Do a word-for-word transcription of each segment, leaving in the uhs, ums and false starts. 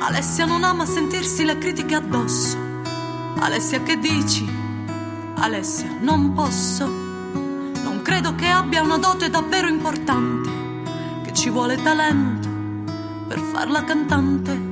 Alessia non ama sentirsi le critiche addosso. Alessia, che dici? Alessia, non posso. Non credo che abbia una dote davvero importante, che ci vuole talento per farla cantante.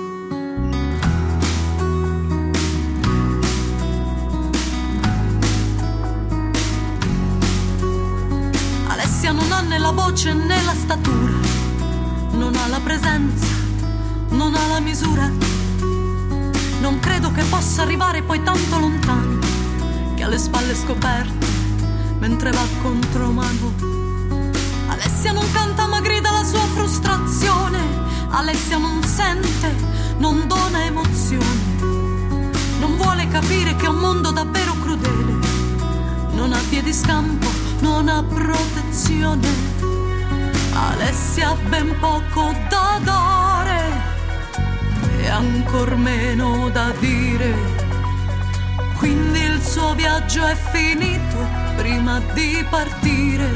Alessia non ha né la voce né la statura, non ha la presenza, non ha la misura. Non credo che possa arrivare poi tanto lontano, che ha le spalle scoperte mentre va contro mano. Alessia non canta ma grida la sua frustrazione. Alessia non sente, non dona emozione. Non vuole capire che è un mondo davvero crudele. Non ha piedi scampo, non ha protezione. Alessia ha ben poco da dare e ancor meno da dire. Quindi il suo viaggio è finito prima di partire.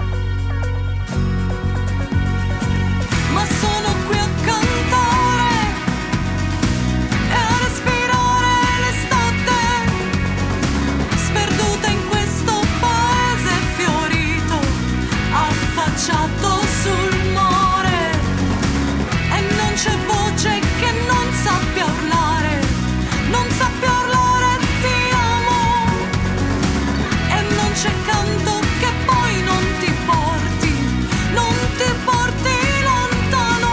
Ma sono qui a cantare e a respirare l'estate, sperduta in questo paese fiorito, affacciato sul mare. E non c'è voce che non sappia urlare, non sappia urlare ti amo. E non c'è canto che poi non ti porti, non ti porti lontano.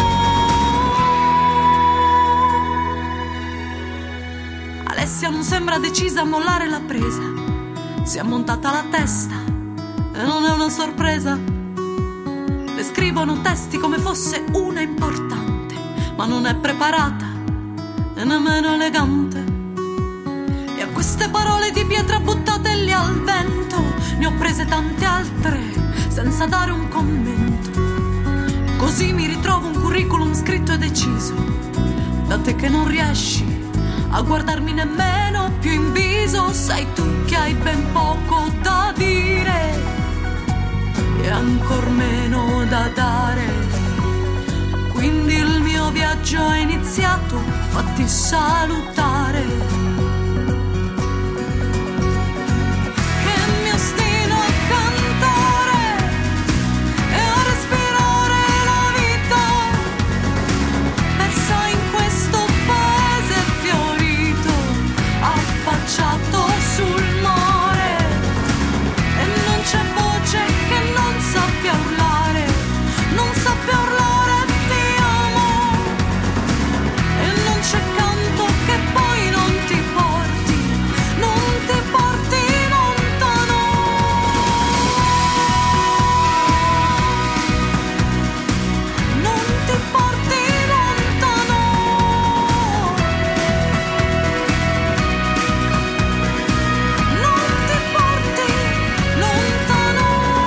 Alessia non sembra decisa a mollare la presa. Si è montata la testa e non è una sorpresa. Le scrivono testi come fosse una importante, ma non è preparata e nemmeno elegante. E a queste parole di pietra buttate lì al vento ne ho prese tante altre senza dare un commento. Così mi ritrovo un curriculum scritto e deciso da te che non riesci a guardarmi nemmeno più in viso. Sai tu che hai ben poco da dire e ancor meno da dare. Quindi il mio viaggio è iniziato, fatti salutare. Che mi ostino a cantare e a respirare la vita, persa in questo paese fiorito, affacciato sul mare. E non c'è voce che non sappia urlare, non sappia urlare ti amo. E non c'è canto che poi non ti porti, non ti porti lontano. Non ti porti lontano. Non ti porti lontano.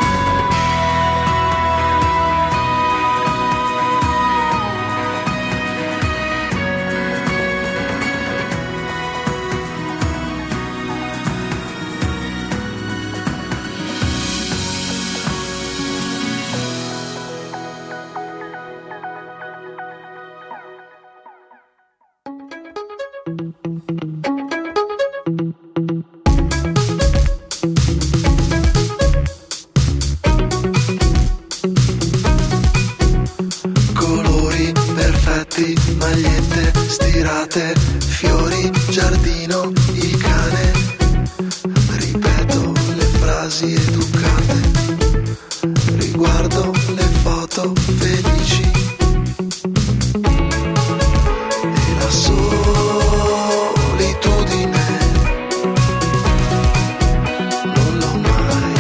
Colori perfetti, magliette stirate, fiori, giardino, il cane. Ripeto le frasi educate, riguardo le foto felici. E la solitudine non l'ho mai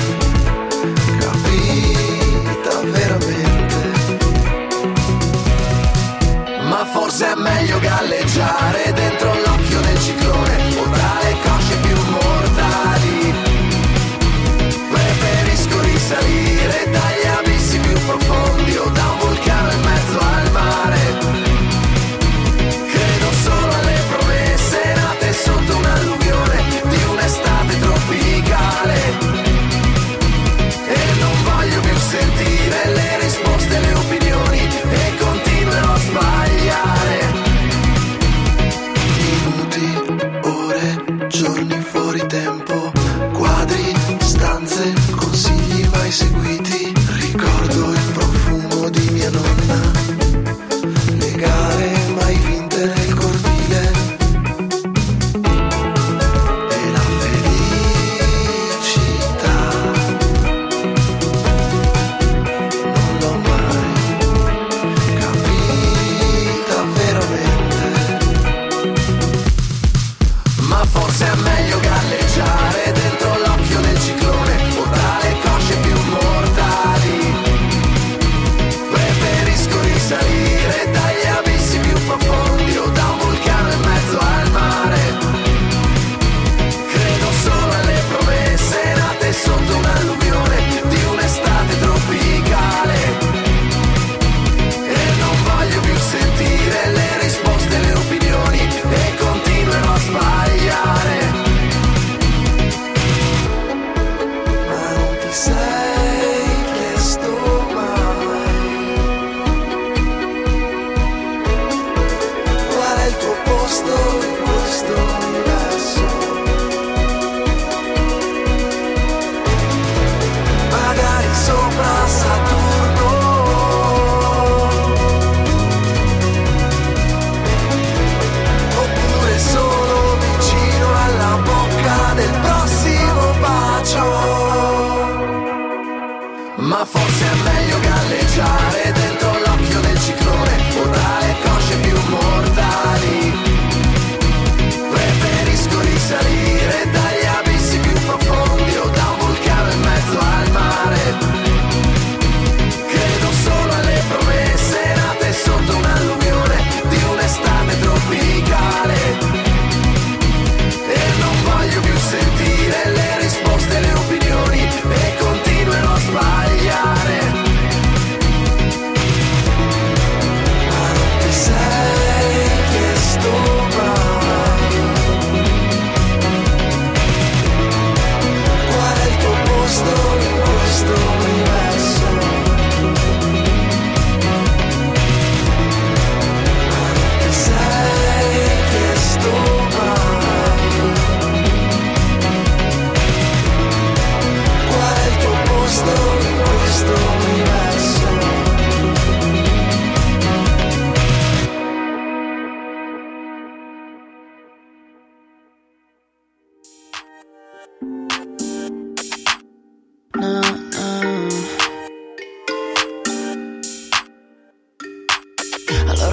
capita veramente. Ma forse è meglio galleggiare dentro l'occhio del ciclone o tra le cosce più mortali. Preferisco risalire dagli abissi più profondi o da un vulcano in mezzo al mare. Credo solo alle promesse nate sotto un'alluvione di un'estate tropicale. E non voglio più sentire le risposte, le opinioni, e continuerò a sbagliare.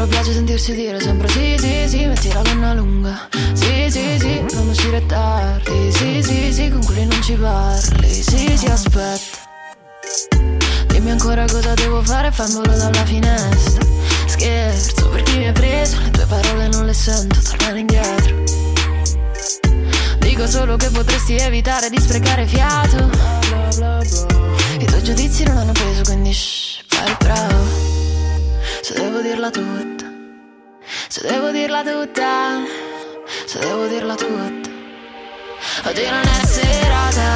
loro piace sentirsi dire sempre sì, sì, sì, metti la penna lunga. Sì, sì, sì, non uscire tardi. Sì, sì, sì, con quelli non ci parli. Sì, sì, aspetta. Dimmi ancora cosa devo fare, fai un volo dalla finestra. Scherzo, per chi mi hai preso, le tue parole non le sento, tornare indietro. Dico solo che potresti evitare di sprecare fiato. I tuoi giudizi non hanno peso, quindi shh, fai il bravo. Se devo dirla tutta, se devo dirla tutta, se devo dirla tutta. Oggi non è serata,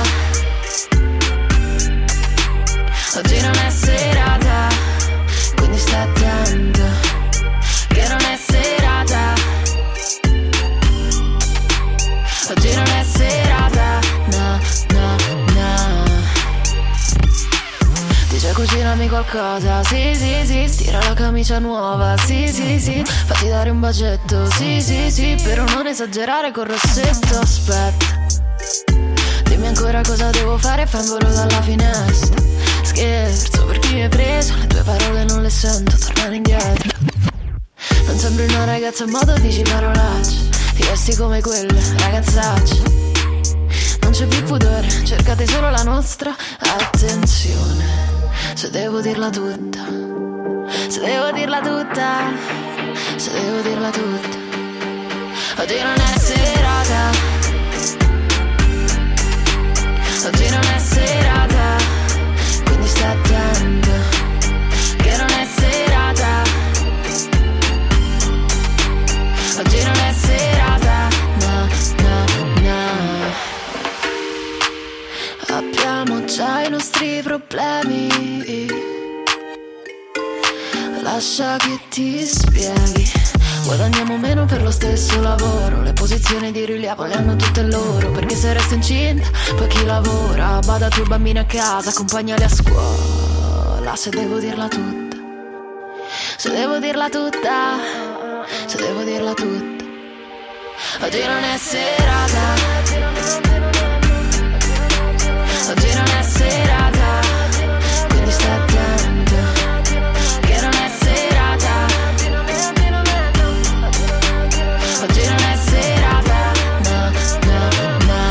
oggi non è serata, quindi sta attento che non è serata. Oggi non è serata, na na na. Dice cucinami qualcosa, sì sì sì, stira la camicia nuova, sì sì sì, fatti dare un bacetto, sì sì sì, però non esagerare col rossetto. Aspetta, dimmi ancora cosa devo fare, fai un volo dalla finestra. Scherzo, per chi mi hai preso, le tue parole non le sento, tornare indietro. Non sembri una ragazza in modo, dici parolacce, ti vesti come quelle ragazzacce. Non c'è più pudore, cercate solo la nostra attenzione. Se devo dirla tutta, se devo dirla tutta, se devo dirla tutta. Oggi non è serata, oggi non è serata, quindi sta attento che non è serata. Oggi non è serata, na na na. Abbiamo già i nostri problemi, lascia che ti spieghi. Guadagniamo meno per lo stesso lavoro, le posizioni di rilievo le hanno tutte loro. Perché se resta incinta, poi chi lavora? Bada tu bambini a casa, accompagnali a scuola. Se devo dirla tutta, se devo dirla tutta, se devo dirla tutta. Oggi non è serata, oggi non è serata, quindi sta attento che non è serata. Oggi non è serata, na na na.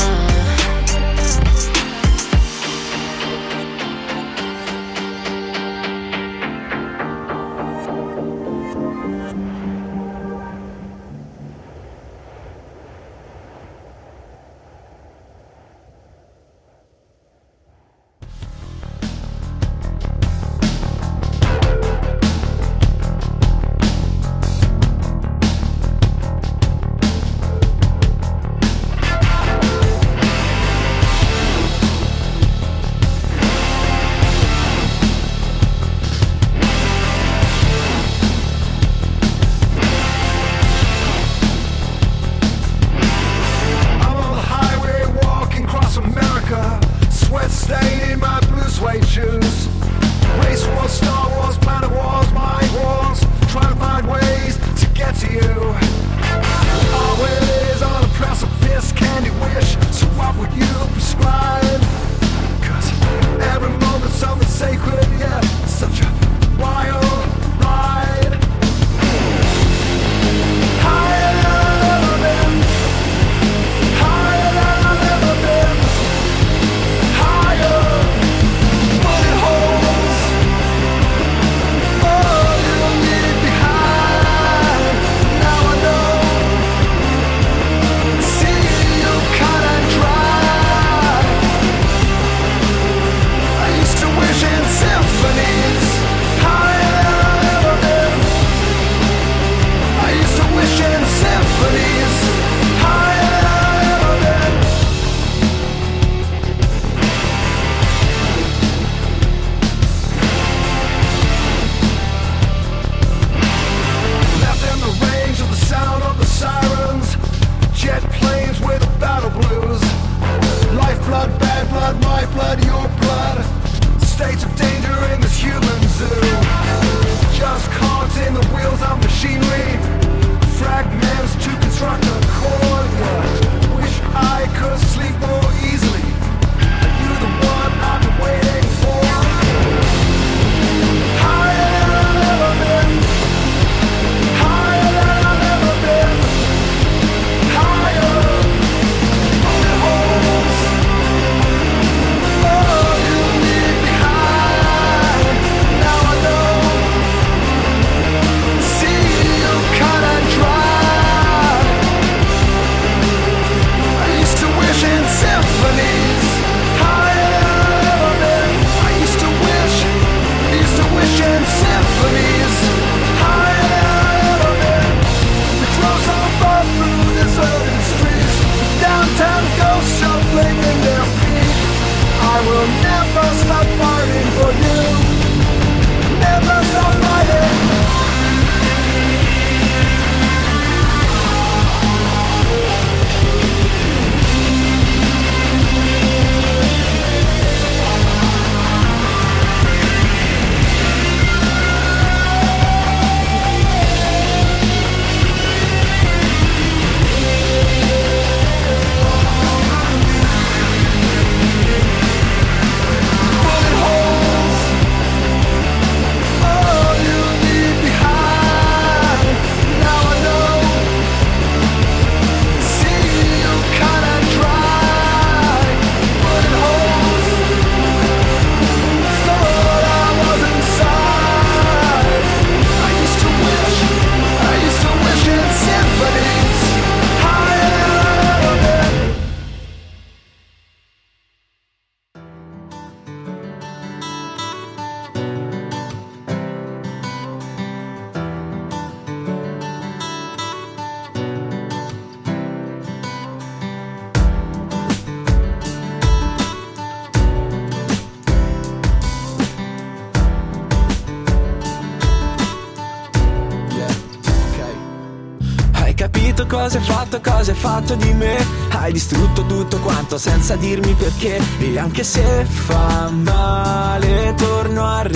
finito, cosa hai fatto, cosa hai fatto di me? Hai distrutto tutto quanto senza dirmi perché. E anche se fa male torno a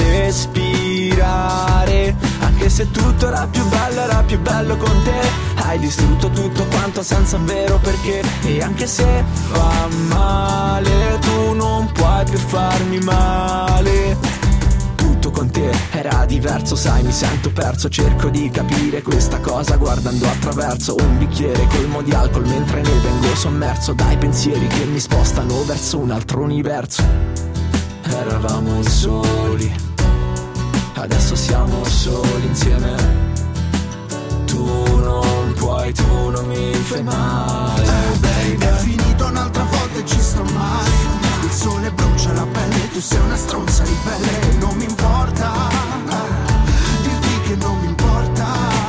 respirare, anche se tutto era più bello, era più bello con te. Hai distrutto tutto quanto senza un vero perché. E anche se fa male tu non puoi più farmi male. Tutto con te era diverso, sai, mi sento perso. Cerco di capire questa cosa guardando attraverso un bicchiere colmo di alcol mentre ne vengo sommerso dai pensieri che mi spostano verso un altro universo. Eravamo soli, adesso siamo soli insieme. Tu non puoi, tu non mi fai male, baby. È finito un'altra volta e ci sto male. Il sole brucia la pelle, tu sei una stronza ribelle. Non mi importa dirti che non mi importa,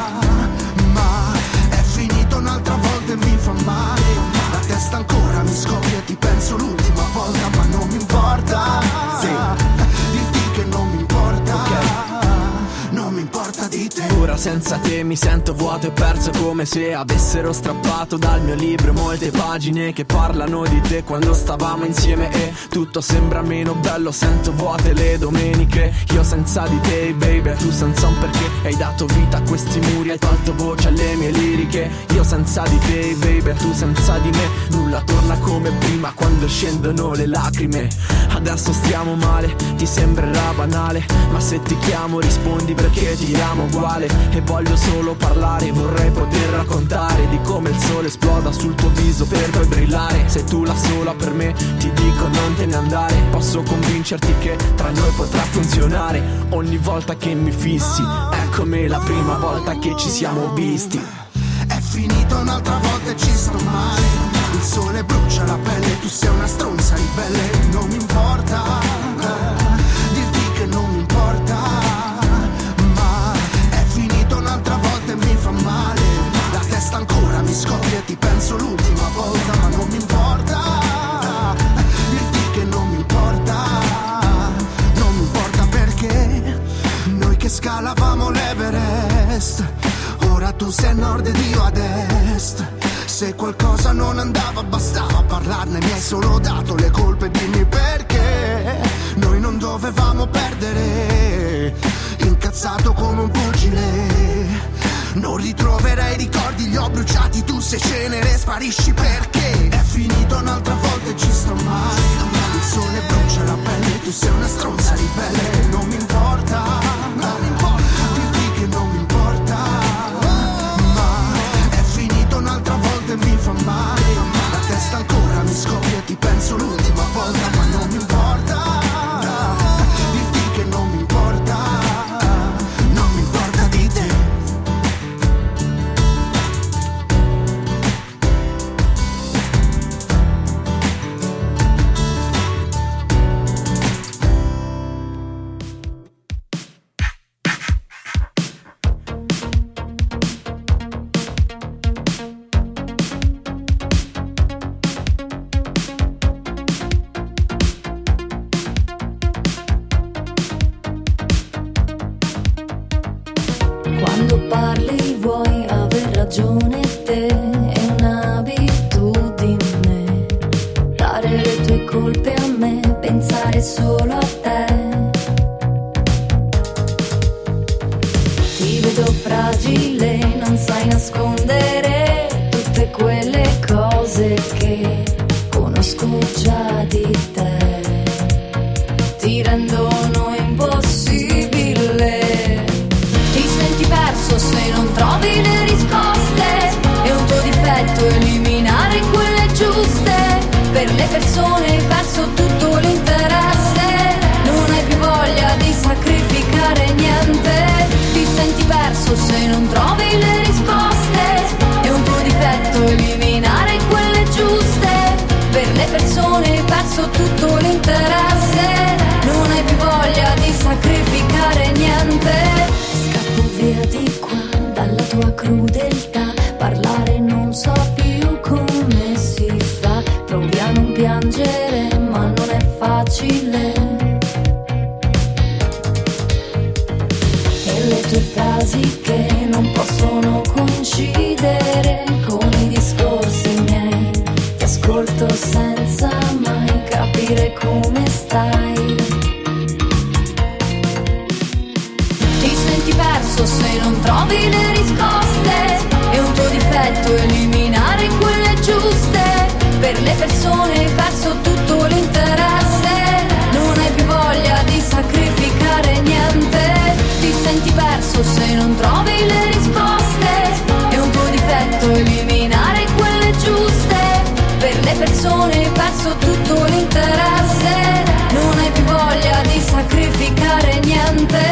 ma è finito un'altra volta e mi fa male. La testa ancora mi scoppia e ti penso l'ultima volta, ma non mi importa sì. dirti che non mi importa, okay. Non mi importa di te. Ora senza te mi sento vuoto e perso, come se avessero strappato dal mio libro molte pagine che parlano di te quando stavamo insieme. E tutto sembra meno bello, sento vuote le domeniche. Io senza di te, baby, tu senza un perché. Hai dato vita a questi muri, hai tolto voce alle mie liriche. Io senza di te, baby, tu senza di me. Nulla torna come prima quando scendono le lacrime. Adesso stiamo male, ti sembrerà banale, ma se ti chiamo rispondi perché ti amo uguale. E voglio solo parlare, vorrei poter raccontare di come il sole esploda sul tuo viso per poi brillare. Sei tu la sola per me, ti dico non te ne andare. Posso convincerti che tra noi potrà funzionare. Ogni volta che mi fissi è come la prima volta che ci siamo visti. È finito un'altra volta e ci sto male. Il sole brucia la pelle, tu sei una stronza ribelle. Non mi importa dirti che non mi importa, ma è finito un'altra volta e mi fa male. La testa ancora mi scoppia e ti penso l'ultima volta, ma non mi importa dirti che non mi importa. Non mi importa perché noi che scalavamo l'Everest, ora tu sei a nord ed io ad est. Se qualcosa non andava bastava parlarne, mi hai solo dato le colpe, dimmi perché. Noi non dovevamo perdere, incazzato come un pugile. Non ritroverai ricordi, li ho bruciati, tu sei cenere, sparisci perché. È finito un'altra volta e ci sto male. Il sole brucia la pelle, tu sei una stronza ribelle. Non mi importa, non mi importa dirti che non mi importa, ma è finito un'altra volta e mi fa male. La testa ancora mi scoppia e ti penso l'ultima volta, ma non mi importa dirti che non mi importa, non mi importa di te. Quando parli vuoi aver ragione te, è un'abitudine dare le tue colpe a me, pensare solo a te. Ti vedo fragile, non sai nascondere tutte quelle cose che conosco già di te. Ti rendono impossibile, ti senti perso se non trovi le risposte. È un tuo difetto eliminare quelle giuste. Per le persone hai perso tutto l'interesse, non hai più voglia di sacrificare niente. Ti senti perso se non trovi le risposte. È un tuo difetto eliminare quelle giuste. Per le persone hai perso tutto l'interesse, non hai più voglia di sacrificare niente. Scappo via di qua dalla tua crudeltà, parlare non so più come si fa. Provi a non piangere ma non è facile. E le tue frasi che non possono coincidere con i discorsi miei. Ti ascolto senza mai capire come stai. Ti senti perso se non trovi le risposte. È un tuo difetto eliminare quelle giuste. Per le persone hai perso tutto l'interesse. Non hai più voglia di sacrificare niente. Ti senti perso se non trovi le risposte. È un tuo difetto eliminare quelle giuste. Per le persone hai perso tutto l'interesse. Non hai più voglia di sacrificare niente.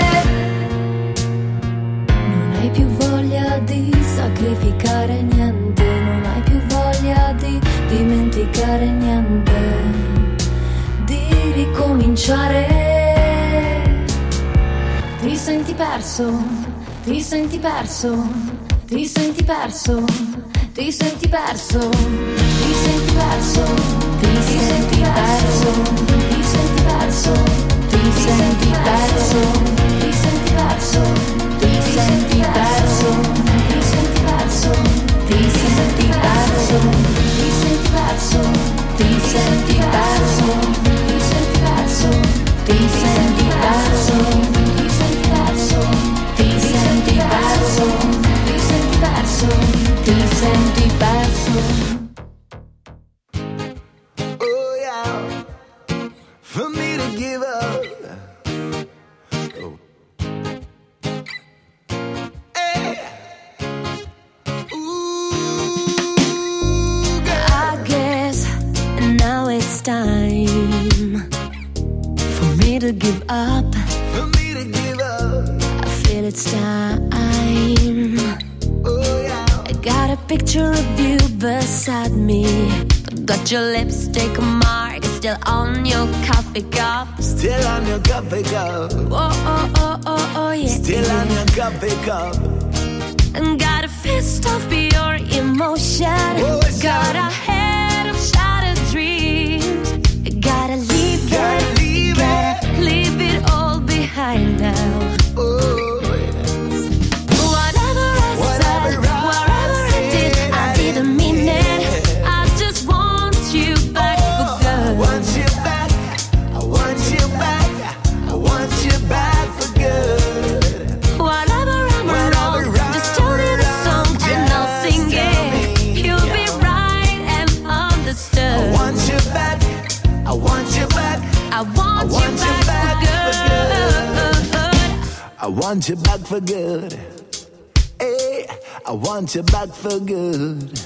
Non hai più voglia di sacrificare niente. Non hai più voglia di dimenticare niente. Di ricominciare. Ti senti perso, ti senti perso, ti senti perso, ti senti perso, ti senti perso, ti senti perso, ti senti perso, ti senti perso, ti senti perso, ti senti perso, ti senti perso, ti senti perso, ti senti perso, ti senti perso, ti senti perso, ti senti perso. Ti senti perso, ti senti perso, ti senti perso. Oh yeah, for me to give up. Oh. Hey. Ooh, girl. I guess now it's time for me to give up. For me to give up. It's time. Oh yeah. I got a picture of you beside me. Got your lipstick mark still on your coffee cup. Still on your coffee cup. Oh, oh, oh, oh, oh, yeah. Still on your coffee cup. And got a fist of pure emotion. Oh, got a head of shattered dreams. Gotta leave Gotta it. leave Gotta it. leave it all behind now. Oh. I want you back for good. Hey, I want you back for good.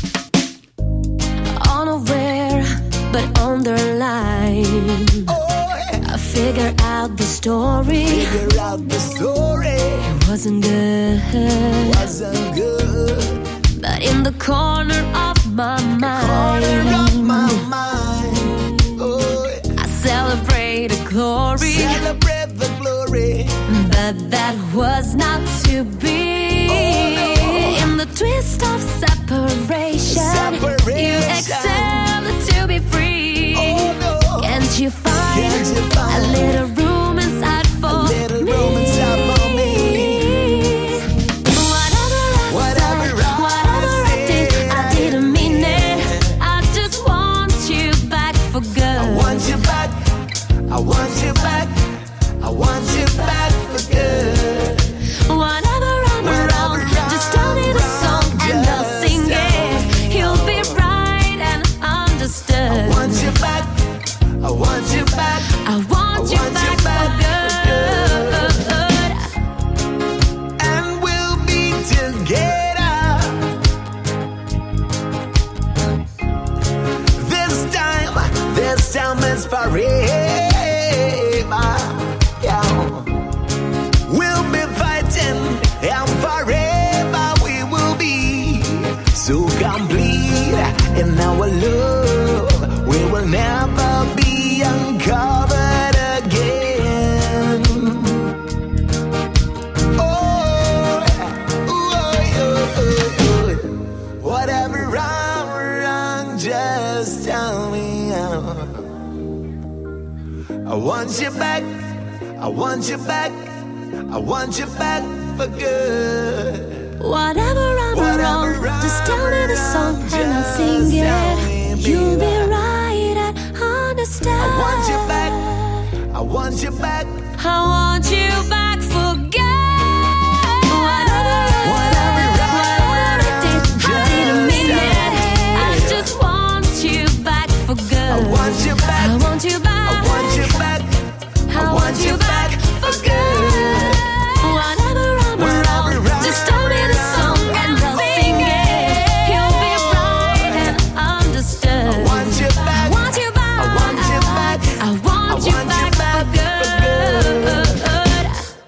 Unaware, but underlined. Oh, yeah. I figure out the story. Figure out the story. It wasn't good. Wasn't good. But in the corner of my mind, Corner of my mind. Oh, yeah. I celebrate the glory. Celebrate the glory. But that was not to be. Oh, no. In the twist of separation, Separation. you accept to be free. Oh, no. Can't you find, Can't you find a little room inside for a little me? room inside for me? Whatever I Whatever said, I whatever I did, said, I didn't mean it. I just want you back for good. I want you back. I want you back. I want you back for good. Whenever I'm Whenever wrong, just tell me the song and I'll just sing tell it. me. You'll be right and understood. I want you back. I want you back. I want you I want back, you back for good. And we'll be together. This time, this time is forever. Yeah. We'll be fighting, and forever we will be so complete in our love. We will never be uncovered again. Oh, oh, oh, oh, oh. Whatever wrong, wrong, just tell me. I want you back. I want you back. I want you back for good. Whatever I'm Whatever wrong, I'm just tell me the song wrong, and I'll just sing tell it. me, You'll be baby. right, I understand. I want you back. I want you back. I want you back for good. Whatever I Whatever said, I whatever I did, I didn't mean just it. I just want you back for good. I want you back. I want you back. I want you back. I want you back for good. Whatever I'm Whatever wrong, I'm just tell me the song and I'll sing it. You'll be right and understood. I want you back. I want you back. I want you back. I want you back for good.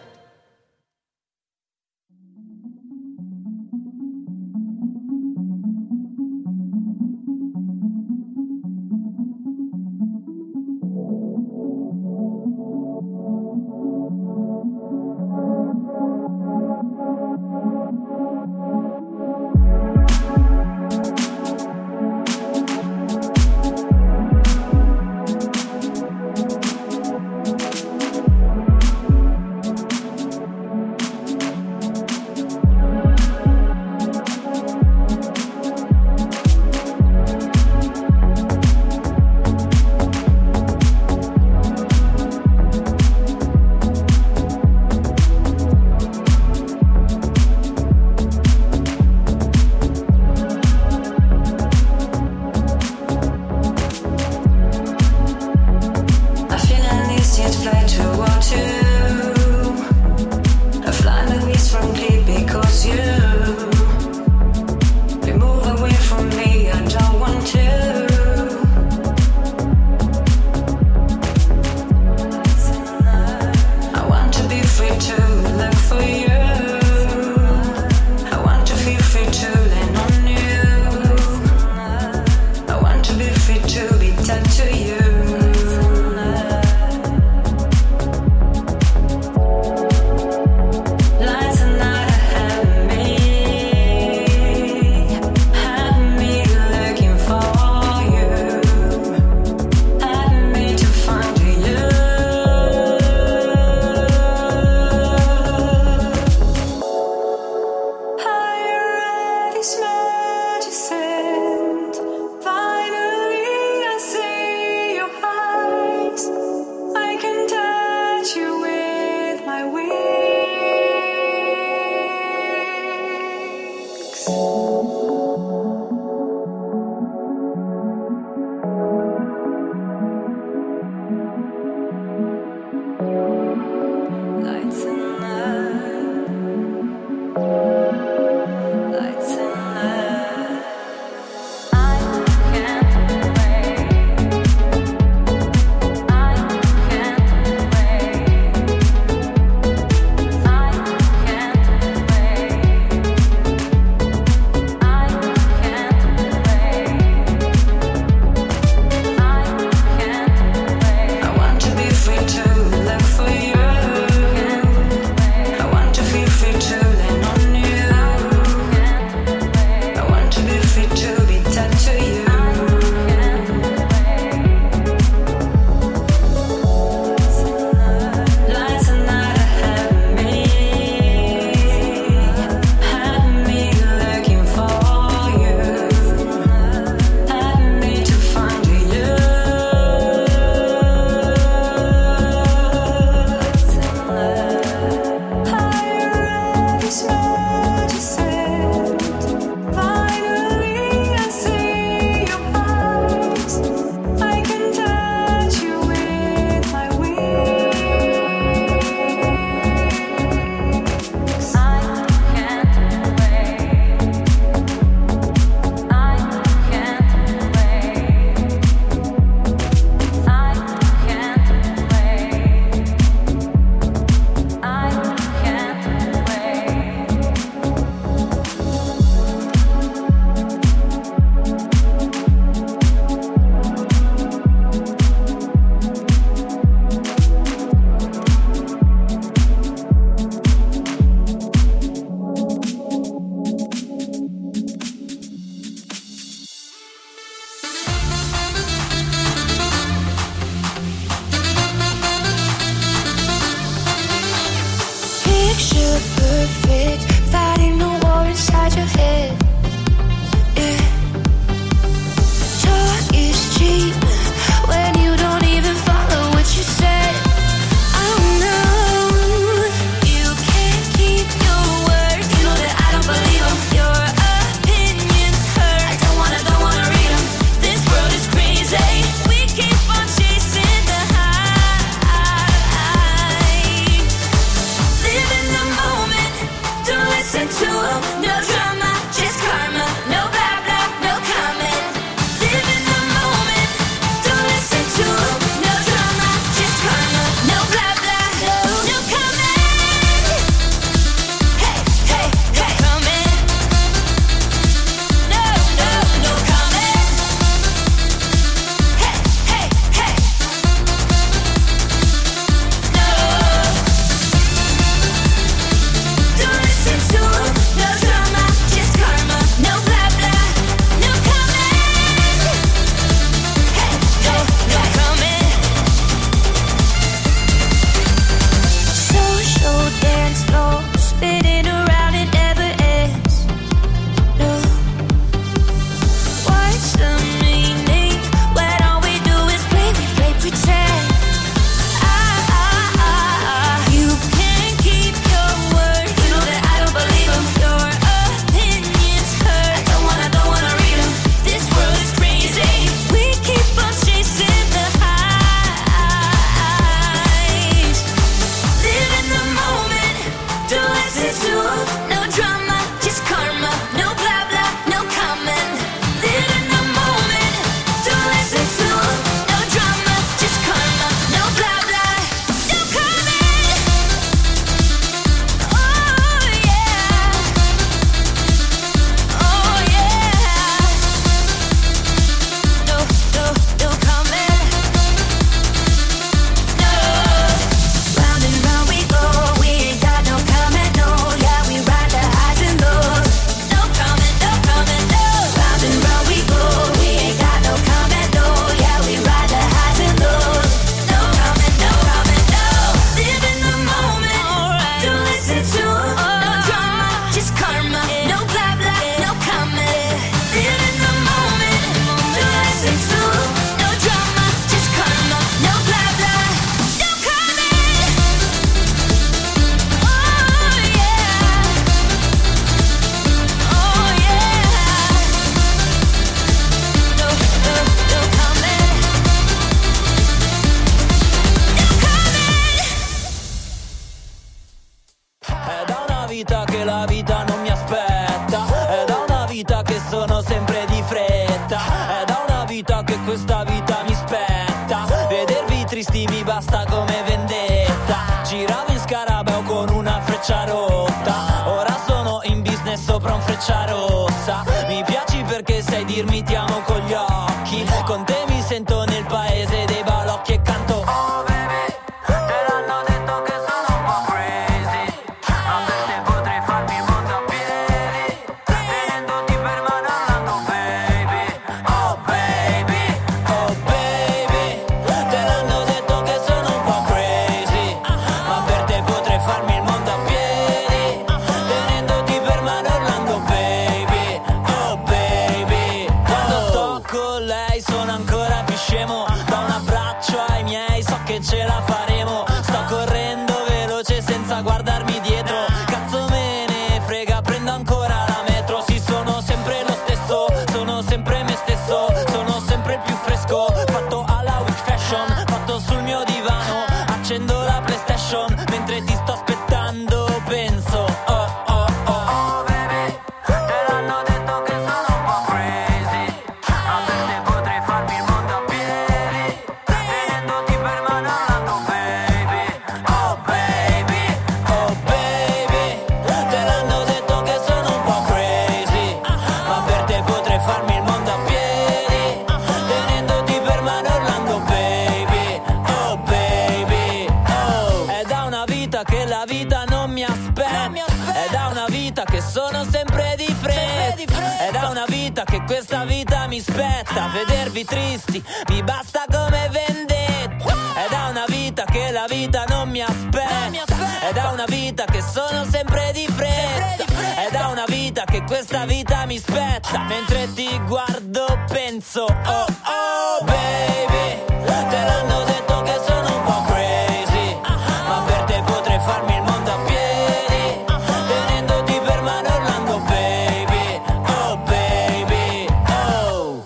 vita che la vita non mi aspetta, è da una vita che sono sempre di fretta, è da una vita che questa vita mi spetta. Vedervi tristi mi basta come vendetta. Giravo in scarabeo con una freccia rotta, ora sono in business sopra un freccia rossa. Mi piaci perché sai dirmi ti amo con gli occhi, con te mi sento nel paese dei balocchi e canto oh baby, te l'hanno detto che sono un po' crazy, ma per te potrei farmi il mondo a piedi, tenendoti per mano andando baby, oh baby, oh baby, te l'hanno detto che sono un po' crazy, ma per te potrei farmi il mondo a piedi, tenendoti per mano andando baby, oh baby. Quando sto con lei sono ancora più scemo, da un abbraccio ai miei so che ce la faremo. Sto correndo veloce senza guardarmi dietro, cazzo me ne frega, prendo ancora la metro. Sì, sono sempre lo stesso, sono sempre me stesso, sono sempre più fresco, fatto alla week fashion, fatto sul mio divano, accendo la PlayStation mentre ti sto aspettando, penso oh oh oh oh baby, te l'hanno detto che sono un po' crazy, ma per te potrei farmi il mondo a piedi, tenendoti per mano andando baby, oh baby, oh baby, te l'hanno detto che sono un po' crazy, ma per te potrei farmi il mondo a piedi, tenendoti per mano andando baby, oh baby, oh. È da una vita che la vita non mi aspetta, è da una vita che sono sempre di fretta, è da una vita che questa vita mi spetta. Vedervi tristi mi basta come vendetta, è da una vita che la vita non mi aspetta, è da una vita che sono sempre di fretta, è da una vita che questa vita mi spetta. Mentre ti guardo penso oh oh baby, te l'hanno detto che sono un po' crazy, ma per te potrei farmi il mondo a piedi, tenendoti per mano andando baby, oh baby, oh.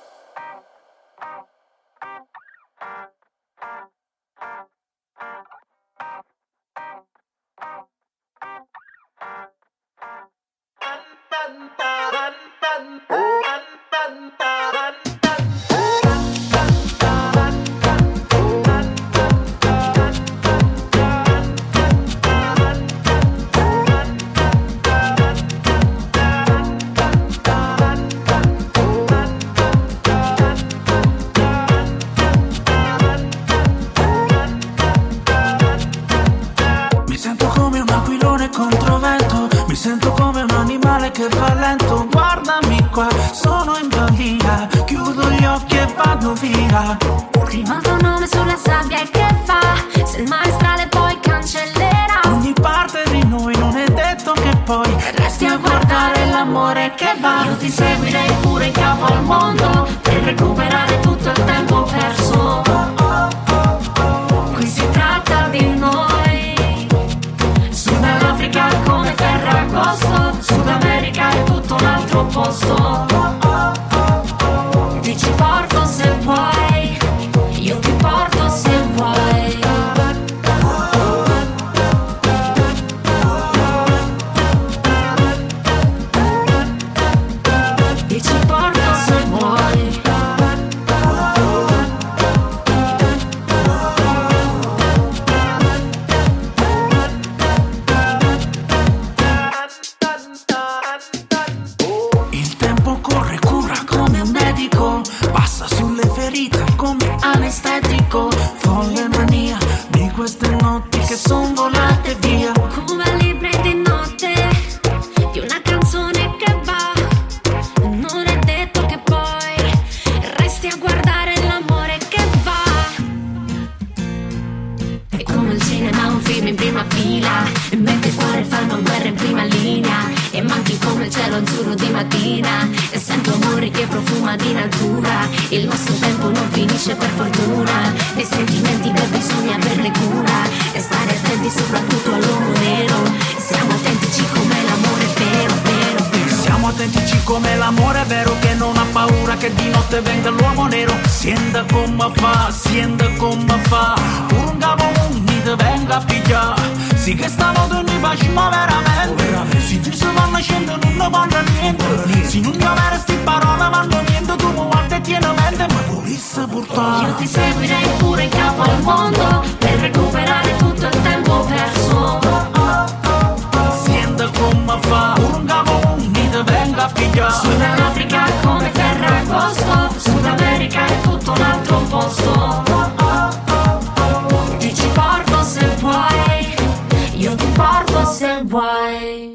Mi sento come un aquilone contro vento, mi sento come un animale che va lento. Guardami qua, sono in balia, chiudo gli occhi e vado via. Scrivo il tuo nome sulla sabbia e che fa? Se il maestrale poi cancellerà Ogni parte di noi non è detto che poi resti a guardare l'amore che va. io ti seguirei pure in capo al mondo per recuperare tutto il tempo perso. Qui si tratta di noi, Sud Africa come Ferragosto, Sud America è tutto un altro posto. Ti ci porto se vuoi, io ti porto se vuoi. Ti ci porto se vuoi. Il tempo corre, cura come un medico, passa sulle ferite come anestetico. Folle mania di queste notti che son volate via. Come libri di notte di una canzone che va, non è detto che poi resti a guardare l'amore che va. È come il cinema, un film in prima fila, e mente e cuore fanno guerra in prima linea, e manchi come il cielo azzurro di mattina, e sento amore che profuma di natura. Il nostro tempo non finisce per fortuna, dei sentimenti che bisogna averne cura, e stare attenti soprattutto all'uomo nero. Siamo autentici come l'amore vero, vero, vero. Siamo autentici come l'amore vero, che non ha paura che di notte venga l'uomo nero. Sienda come fa, sienda come fa, un gavo umida te venga a pigliare. Sì che stanotte ne facciamo veramente. Se tu se vanno scendere non ne vanno niente. Se non mi avere sti parole vanno niente. Tu mi guardi e tieni mente ma volesse portare. Io ti seguirei pure in capo al mondo per recuperare tutto il tempo perso. Sente come fa un capo mi te venga a pigliare. Sud Africa come Ferragosto, Sud America è tutto un altro posto. Ti ci porto se vuoi, io ti porto se vuoi.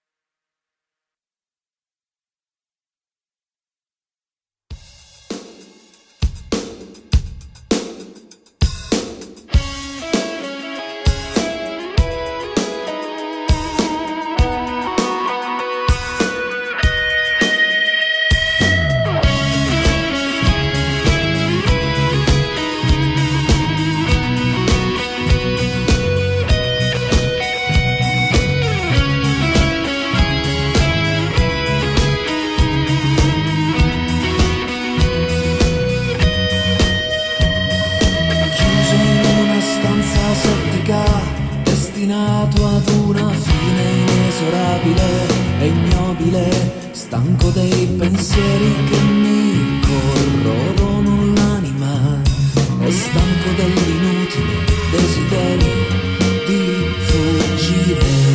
Destinato ad una fine inesorabile e ignobile, stanco dei pensieri che mi corrodono l'anima, e stanco dell'inutile desiderio di fuggire.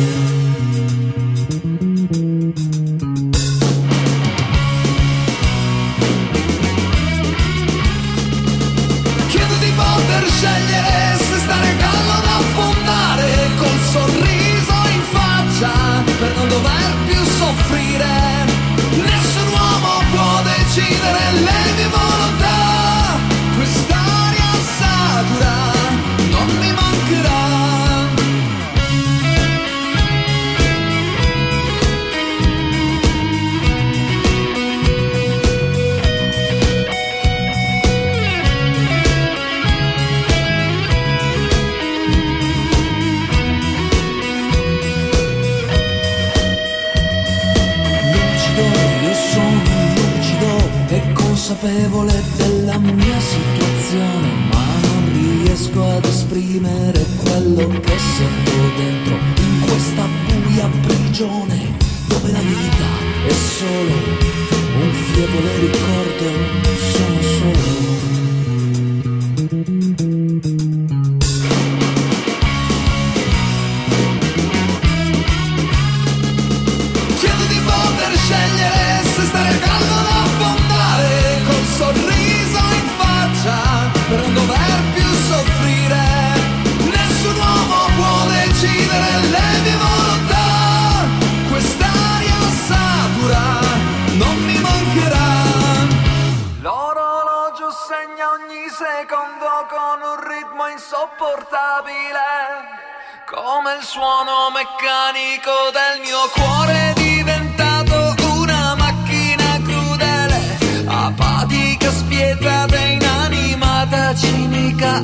Chiedo di poter scegliere se stare calmo ad affondare col sorriso in faccia per non dover più soffrire. Nessun uomo può decidere le mie volontà. Quest'aria satura non mi mancherà. Consapevole della mia situazione, ma non riesco ad esprimere quello che sento dentro in questa buia prigione, dove la vita è solo un fievole ricordo. Sono solo. Chiedo di poter scegliere se stare calmo ad affondare col sorriso in faccia per non dover più soffrire. Nessun uomo può decidere le mie volontà. Quest'aria satura non mi mancherà. L'orologio segna ogni secondo con un ritmo insopportabile, come il suono meccanico del mio cuore diventato una macchina crudele, apatica, spietata, inanimata, cinica.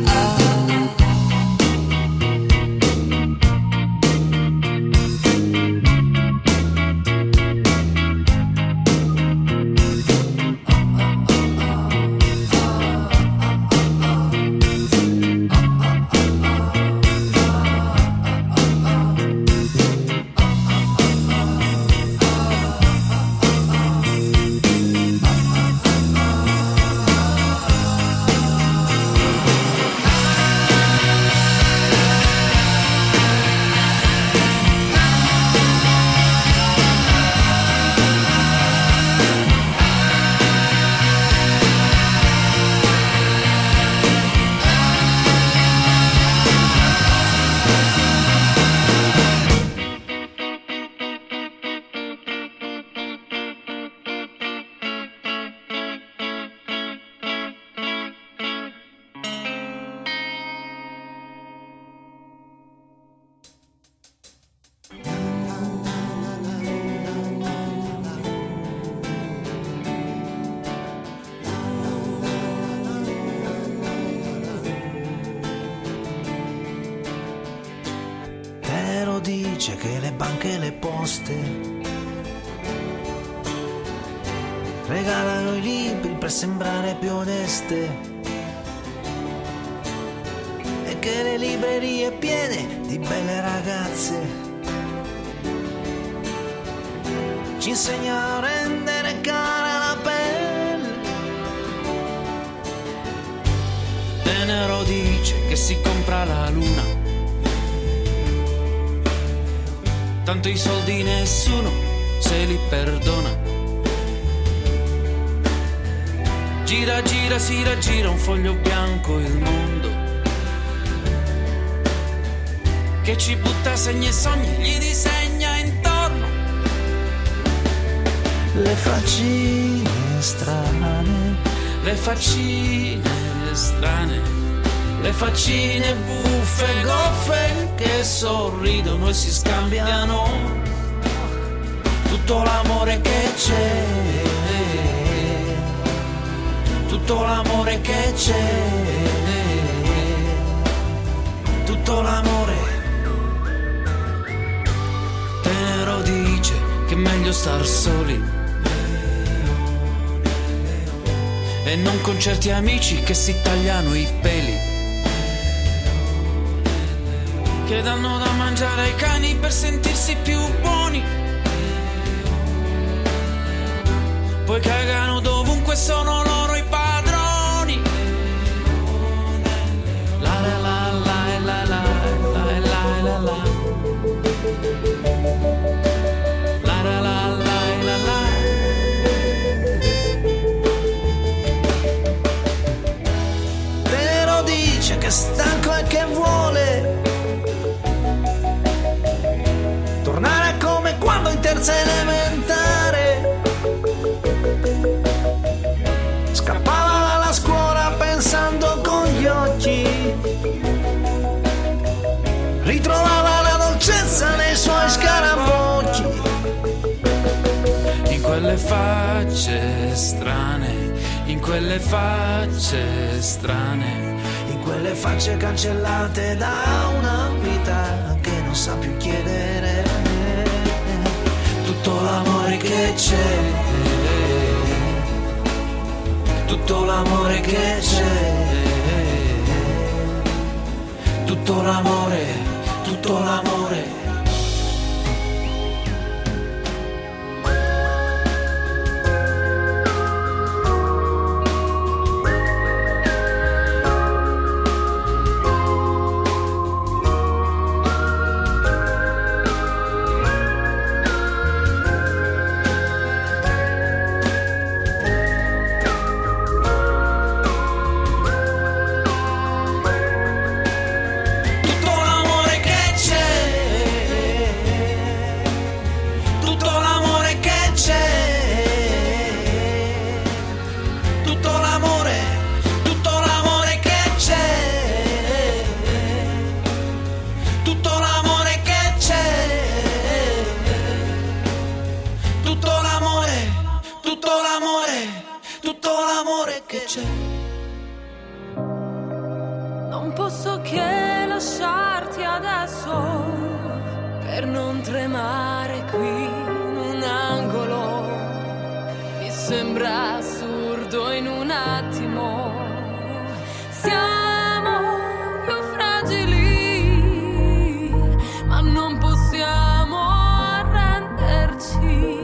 dice che le banche e le poste regalano i libri per sembrare più oneste, e anche le librerie piene di belle ragazze. Ci insegna a rendere cara la pelle. Tenero dice che si compra la luna, tanto i soldi nessuno se li perdona. Gira, gira, si raggira un foglio bianco il mondo, che ci butta segni e sogni, gli disegna intorno. Le faccine strane, le faccine strane, le faccine buffe, goffe che sorridono e si scambiano tutto l'amore che c'è, tutto l'amore che c'è, tutto l'amore. Tenero dice che è meglio star soli e non con certi amici che si tagliano i peli, che danno da mangiare ai cani per sentirsi più buoni, poi cagano dovunque, sono loro i padroni. La la la la la la la la la la. La la la la la la. Tenero dice che è stanco e che vuole tornare come quando in terza elementare scappava dalla scuola pensando con gli occhi, ritrovava la dolcezza nei suoi scarabocchi. In quelle facce strane, in quelle facce strane, in quelle facce cancellate da una vita che non sa più chiedere, tutto l'amore che c'è, tutto l'amore che c'è, tutto l'amore, tutto l'amore. Non posso che lasciarti adesso per non tremare qui in un angolo. Mi sembra assurdo in un attimo. Siamo più fragili, ma non possiamo arrenderci.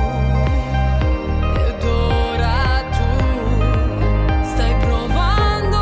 Quando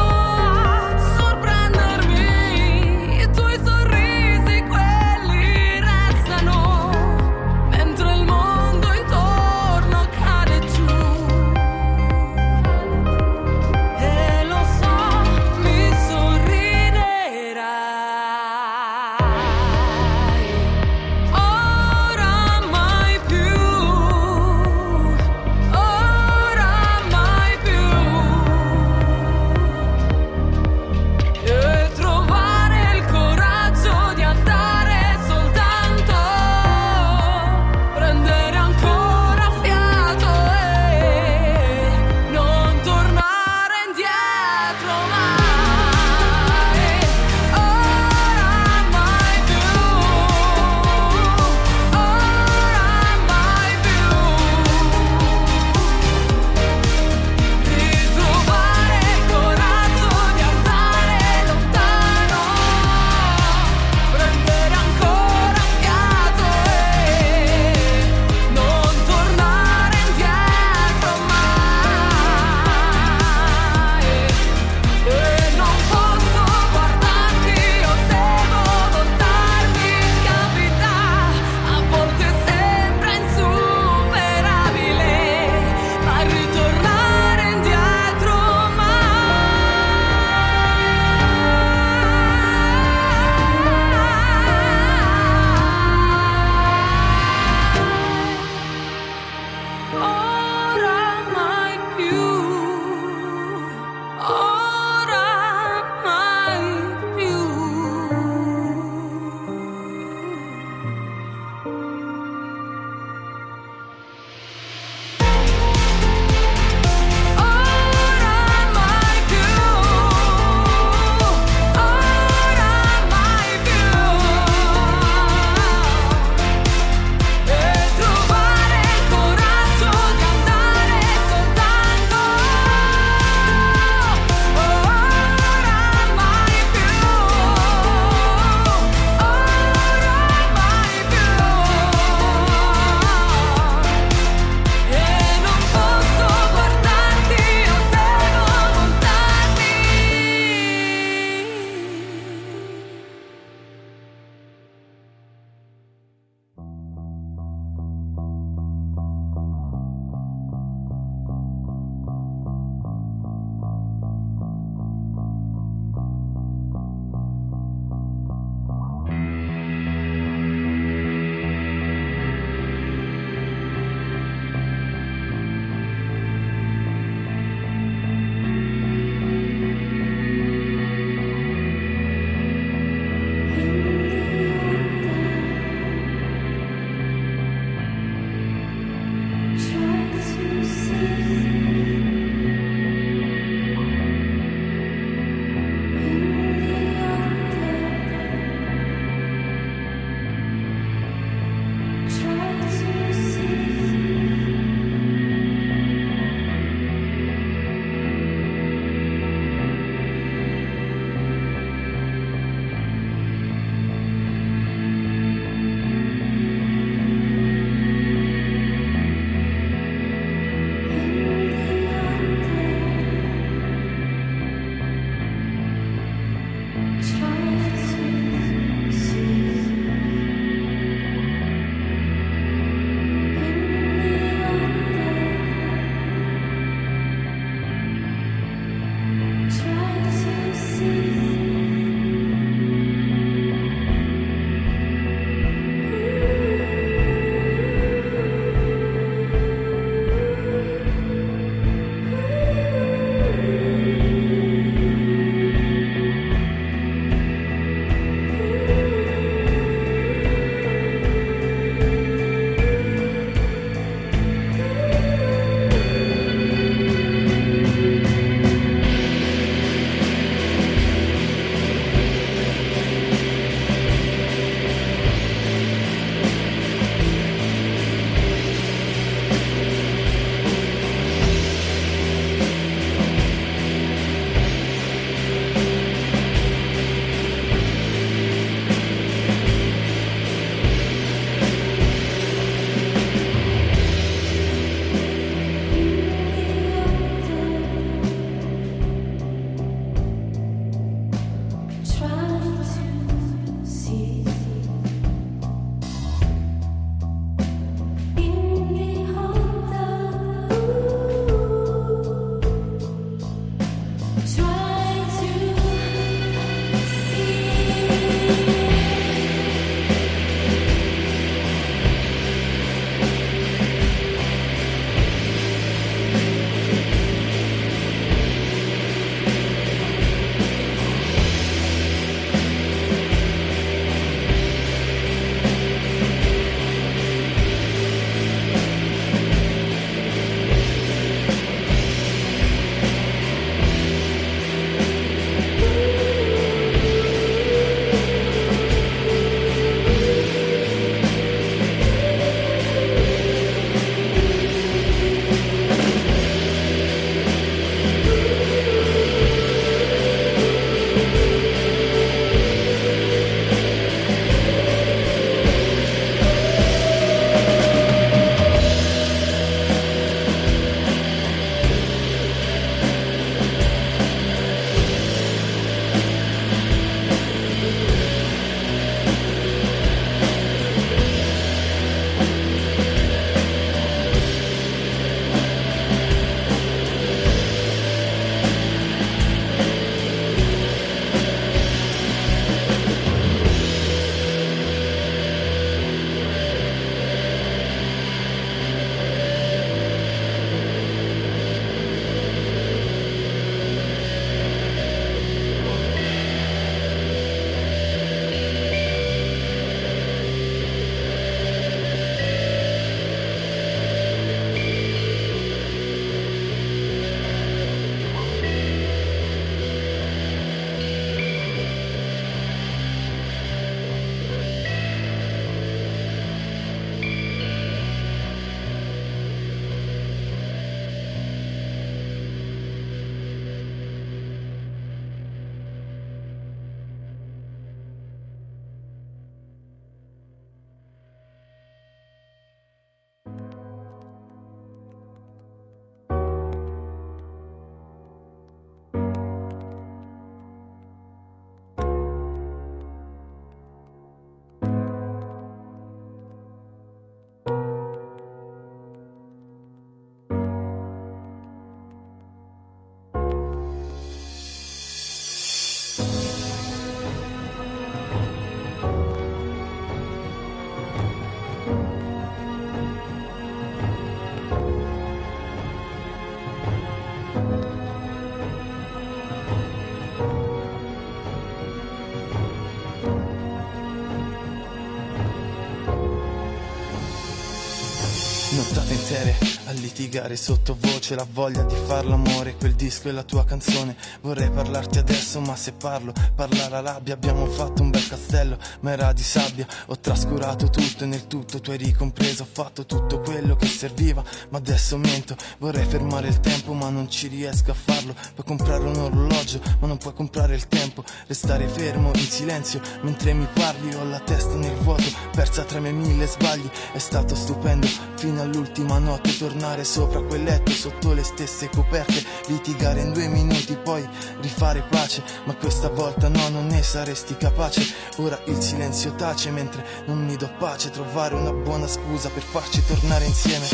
litigare sottovoce, la voglia di far l'amore, quel disco e la tua canzone. Vorrei parlarti adesso, ma se parlo parla la rabbia. Abbiamo fatto un bel castello, ma era di sabbia. Ho trascurato tutto e nel tutto tu hai ricompreso. Ho fatto tutto quello che serviva, ma adesso mento. Vorrei fermare il tempo, ma non ci riesco a farlo. Puoi comprare un orologio, ma non puoi comprare il tempo. Restare fermo in silenzio mentre mi parli, ho la testa nel vuoto, persa tra i miei mille sbagli. È stato stupendo fino all'ultima notte tornare sopra quel letto sotto le stesse coperte, litigare in due minuti poi rifare pace, ma questa volta no, non ne saresti capace. Ora il silenzio tace mentre non mi do pace, trovare una buona scusa per farci tornare insieme.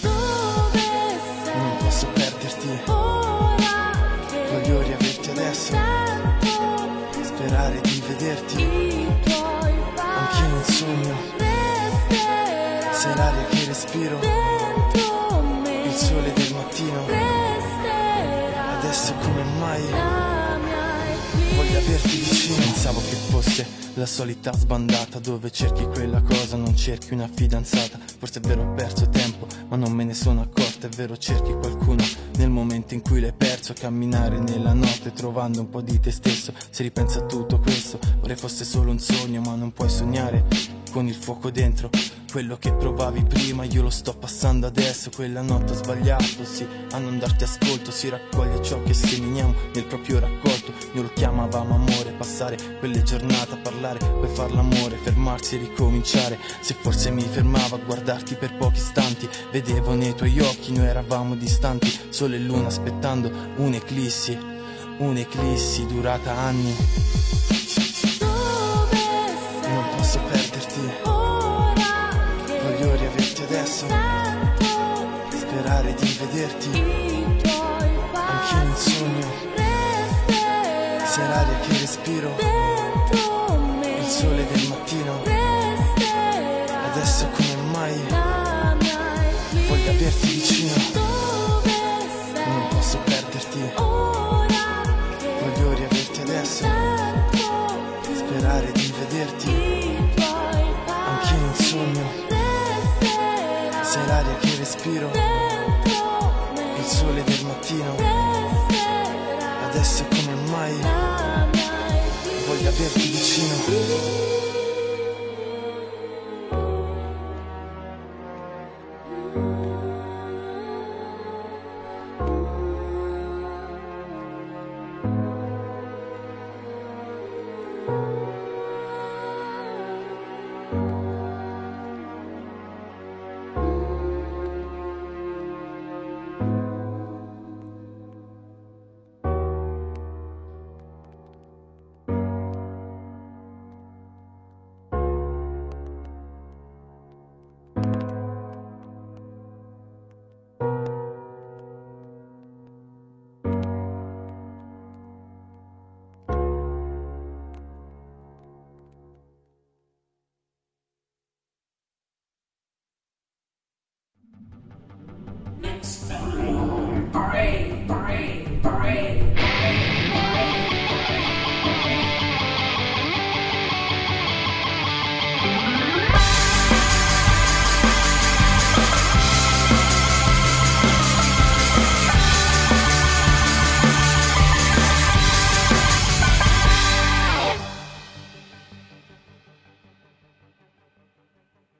Non posso perderti, voglio riaverti adesso, sperare di vederti anche in un sogno. Sei l'aria che respiro, il sole del mattino. Adesso come mai voglio averti vicino. Pensavo che fosse la solita sbandata dove cerchi quella cosa, non cerchi una fidanzata. Forse è vero, ho perso tempo, ma non me ne sono accorta. È vero, cerchi qualcuno nel momento in cui l'hai perso, a camminare nella notte trovando un po' di te stesso. Se ripenso a tutto questo vorrei fosse solo un sogno, ma non puoi sognare con il fuoco dentro. Quello che provavi prima io lo sto passando adesso. Quella notte ho sbagliato, sì, a non darti ascolto. Si raccoglie ciò che seminiamo nel proprio raccolto. Noi lo chiamavamo amore, passare quelle giornate a parlare, poi far l'amore, fermarsi e ricominciare. Se forse mi fermavo a guardarti per pochi istanti, vedevo nei tuoi occhi noi eravamo distanti, sole e luna aspettando un'eclissi, un'eclissi durata anni. Non posso perderti, voglio riaverti adesso, sperare di vederti anche in un sogno. Sei l'aria che respiro, il sole del mattino. Adesso come mai voglio averti vicino. Non posso perderti, voglio riaverti adesso, sperare di vederti anche in un sogno. Sei l'aria che respiro, il sole del mattino. Adesso come mai voglio averti vicino.